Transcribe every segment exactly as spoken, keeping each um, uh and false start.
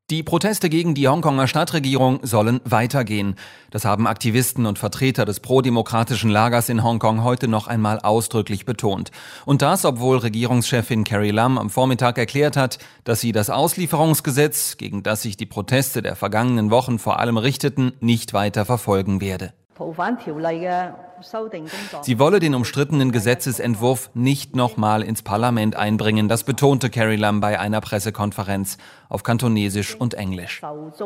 Die Proteste gegen die Hongkonger Stadtregierung sollen weitergehen. Das haben Aktivisten und Vertreter des prodemokratischen Lagers in Hongkong heute noch einmal ausdrücklich betont. Und das, obwohl Regierungschefin Carrie Lam am Vormittag erklärt hat, dass sie das Auslieferungsgesetz, gegen das sich die Proteste der vergangenen Wochen vor allem richteten, nicht weiter verfolgen werde. Sie wolle den umstrittenen Gesetzesentwurf nicht nochmal ins Parlament einbringen, das betonte Carrie Lam bei einer Pressekonferenz auf Kantonesisch und Englisch.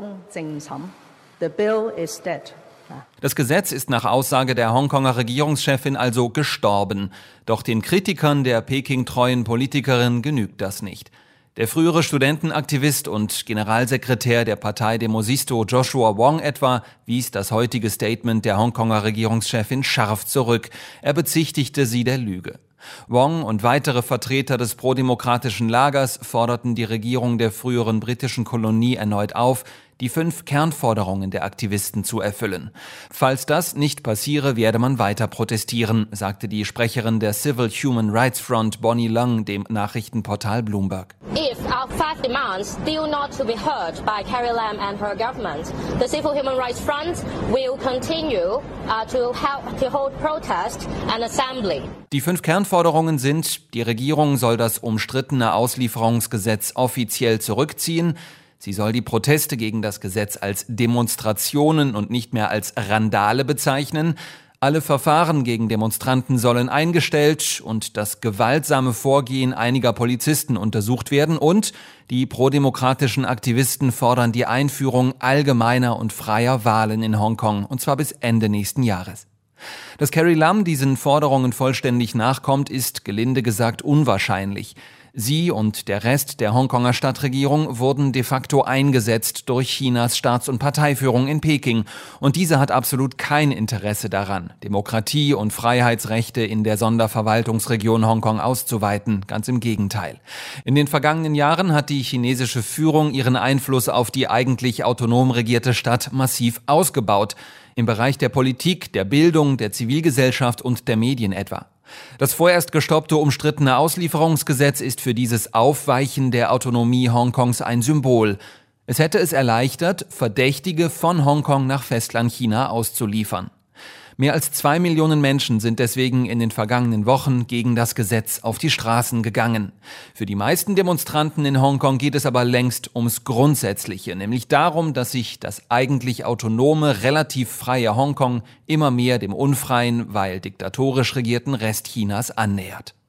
Das Gesetz ist nach Aussage der Hongkonger Regierungschefin also gestorben. Doch den Kritikern der Peking-treuen Politikerin genügt das nicht. Der frühere Studentenaktivist und Generalsekretär der Partei Demosisto Joshua Wong etwa wies das heutige Statement der Hongkonger Regierungschefin scharf zurück. Er bezichtigte sie der Lüge. Wong und weitere Vertreter des prodemokratischen Lagers forderten die Regierung der früheren britischen Kolonie erneut auf, die fünf Kernforderungen der Aktivisten zu erfüllen. Falls das nicht passiere, werde man weiter protestieren, sagte die Sprecherin der Civil Human Rights Front Bonnie Leung dem Nachrichtenportal Bloomberg. If our five demands still not to be heard by Carrie Lam and her government, the Civil Human Rights Front will continue uh, to help to hold protest and assembly. Die fünf Kernforderungen sind: Die Regierung soll das umstrittene Auslieferungsgesetz offiziell zurückziehen. Sie soll die Proteste gegen das Gesetz als Demonstrationen und nicht mehr als Randale bezeichnen. Alle Verfahren gegen Demonstranten sollen eingestellt und das gewaltsame Vorgehen einiger Polizisten untersucht werden. Und die prodemokratischen Aktivisten fordern die Einführung allgemeiner und freier Wahlen in Hongkong, und zwar bis Ende nächsten Jahres. Dass Carrie Lam diesen Forderungen vollständig nachkommt, ist gelinde gesagt unwahrscheinlich. Sie und der Rest der Hongkonger Stadtregierung wurden de facto eingesetzt durch Chinas Staats- und Parteiführung in Peking. Und diese hat absolut kein Interesse daran, Demokratie und Freiheitsrechte in der Sonderverwaltungsregion Hongkong auszuweiten. Ganz im Gegenteil. In den vergangenen Jahren hat die chinesische Führung ihren Einfluss auf die eigentlich autonom regierte Stadt massiv ausgebaut. Im Bereich der Politik, der Bildung, der Zivilgesellschaft und der Medien etwa. Das vorerst gestoppte umstrittene Auslieferungsgesetz ist für dieses Aufweichen der Autonomie Hongkongs ein Symbol. Es hätte es erleichtert, Verdächtige von Hongkong nach Festlandchina auszuliefern. Mehr als zwei Millionen Menschen sind deswegen in den vergangenen Wochen gegen das Gesetz auf die Straßen gegangen. Für die meisten Demonstranten in Hongkong geht es aber längst ums Grundsätzliche, nämlich darum, dass sich das eigentlich autonome, relativ freie Hongkong immer mehr dem unfreien, weil diktatorisch regierten Rest Chinas annähert.